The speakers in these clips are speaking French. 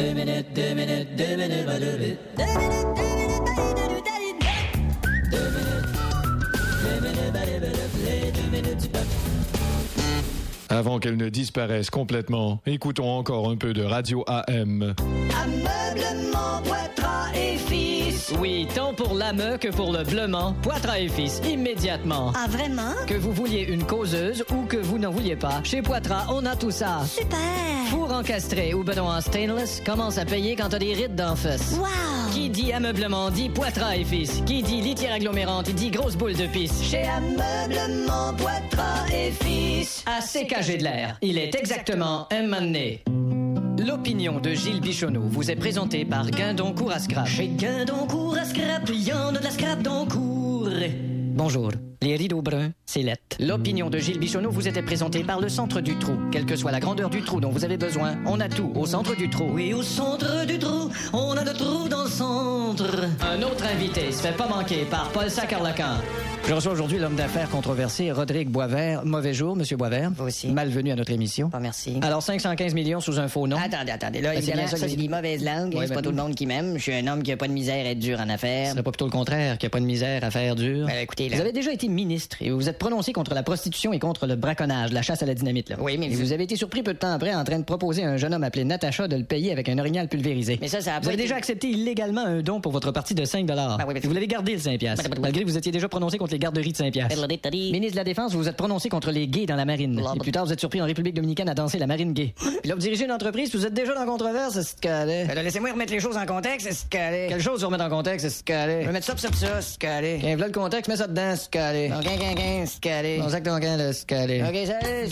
Avant qu'elle ne disparaisse complètement, écoutons encore un peu de Radio AM. Ameublement Poitras et Fils. Oui, tant pour l'AME que pour le bleuement, Poitras et Fils, immédiatement. Ah, vraiment? Que vous vouliez une causeuse ou que vous n'en vouliez pas, chez Poitras, on a tout ça. Super! Four encastré ou bedon en stainless, commence à payer quand t'as des rides d'en face. Wow! Qui dit ameublement dit Poitras et Fils. Qui dit litière agglomérante dit grosse boule de pisse. Chez Ameublement Poitras et Fils. À CKG de l'air, il est exactement un moment donné. L'opinion de Gilles Bichonneau vous est présentée par Guindon-Cour à Scrap. Chez Guindon-Cour à Scrap, il y en a de la scrap d'Oncourt. Bonjour. Les rideaux bruns, c'est lettre. L'opinion de Gilles Bichonneau vous était présentée par le Centre du Trou. Quelle que soit la grandeur du trou dont vous avez besoin, on a tout au Centre du Trou. Oui, au Centre du Trou, on a le trou dans le centre. Un autre invité se fait pas manquer par Paul Sacarlacan. Je reçois aujourd'hui l'homme d'affaires controversé, Rodrigue Boisvert. Mauvais jour, Monsieur Boisvert. Vous aussi. Malvenu à notre émission. Pas merci. Alors, 515 millions sous un faux nom. Attendez. Là, Ben, c'est évidemment, bien ça ça, que c'est j'ai des mauvaises langues. Ouais, C'est ben, pas tout le monde qui m'aime. Je suis un homme qui a pas de misère à être dur en Ce affaires. serait pas plutôt le contraire, qu'il n'y a pas de misère à faire dur. Ben, écoutez, là. Vous avez déjà été ministre et vous vous êtes prononcé contre la prostitution et contre le braconnage, la chasse à la dynamite. Là. Oui, mais et vous avez été surpris peu de temps après en train de proposer à un jeune homme appelé Natacha de le payer avec un orignal pulvérisé. Mais ça a Vous pas avez été- déjà accepté illégalement un don pour votre parti de 5 $. Ben oui, mais- Et vous l'avez gardé le 5 piastres, malgré que vous étiez déjà prononcé contre les garderies de 5 piastres. Ministre de la Défense, vous vous êtes prononcé contre les gays dans la marine. Et plus tard, vous êtes surpris en République dominicaine à danser la marine gay. Puis là, vous dirigez une entreprise, puis vous êtes déjà dans la controverse, c'est ce calais. Ben là, laissez-moi remettre les choses en contexte, c'est ce calais. Quelle chose vous remettre en contexte, c'est ce calais. Je vais mettre ça, c'est ce calais. Tiens, voilà le contexte, mets ça dedans, ce calais. Donc, ce calais. Bon, sac ton camp, le scalé. OK, salut,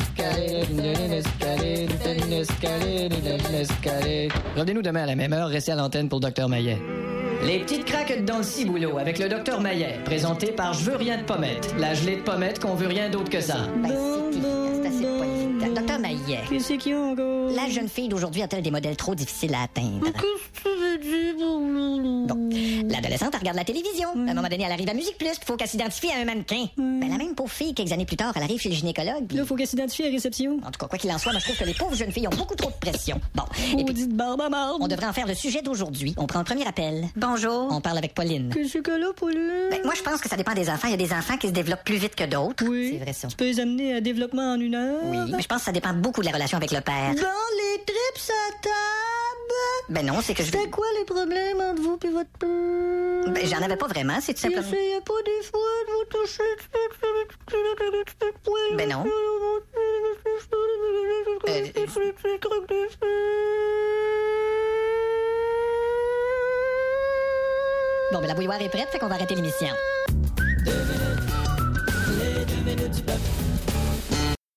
ce calais. Revenez-nous demain à la même heure, restez à l'antenne pour Dr Maillet. Les petites craques dans le ciboulot avec le Dr Maillet, présenté par Je veux rien de pommette. La gelée de pommette qu'on veut rien d'autre que ça. Ben, c'est assez pas évident. Docteur Maillet, Qu'est-ce qu'il y a encore? la jeune fille d'aujourd'hui a-t-elle des modèles trop difficiles à atteindre? Qu'est-ce que tu veux dire? Bon, l'adolescente, elle regarde la télévision. À un moment donné, elle arrive à Musique Plus, puis faut qu'elle s'identifie à un mannequin. Ben, la même pauvre fille, quelques années plus tard, elle arrive chez le gynécologue. puis- Là, faut qu'elle s'identifie à la réception. En tout cas, quoi qu'il en soit, moi, je trouve que les pauvres jeunes filles ont beaucoup trop de pression. Bon, et puis, Dites barbe à marde. on devrait en faire le sujet d'aujourd'hui. On prend le premier appel. Bonjour. On parle avec Pauline. Qu'est-ce que là, Pauline? Ben, moi, je pense que ça dépend des enfants. Il y a des enfants qui se développent plus vite que d'autres. Oui. C'est vrai, ça. Tu peux les amener à développement en 1 heure? Oui. Mais je pense que ça dépend beaucoup de la relation avec le père. Dans les trips à table! Ben non, c'est que je... C'est quoi les problèmes entre vous et votre père? Ben, j'en avais pas vraiment, c'est tout simplement... Essayez pas des fois de vous toucher. Ben non. Bon, ben, la bouilloire est prête, fait qu'on va arrêter l'émission.